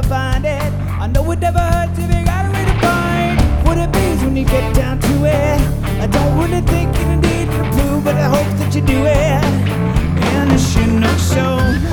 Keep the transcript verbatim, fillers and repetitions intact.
never find it. I know it never hurts if you got a way to find what it means when you get down to it. I don't really think you need to prove, but I hope that you do it. And this shit looks so